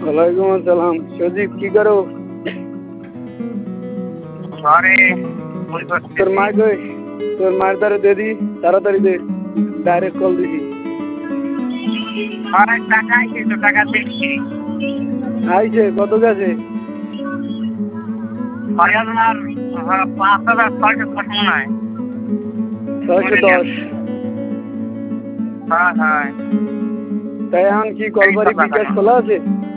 ওয়ালাইকুম আসসালাম। সজীব কি করো? তোর মা কই? তোর মায়ের দ্বারা দে দি, তাড়াতাড়ি দে, ডাইরেক্ট কল দিছি। আইছে কত গেছে? 610। তাই এখন কি কলবাড়ি বিকাশ খোলা আছে?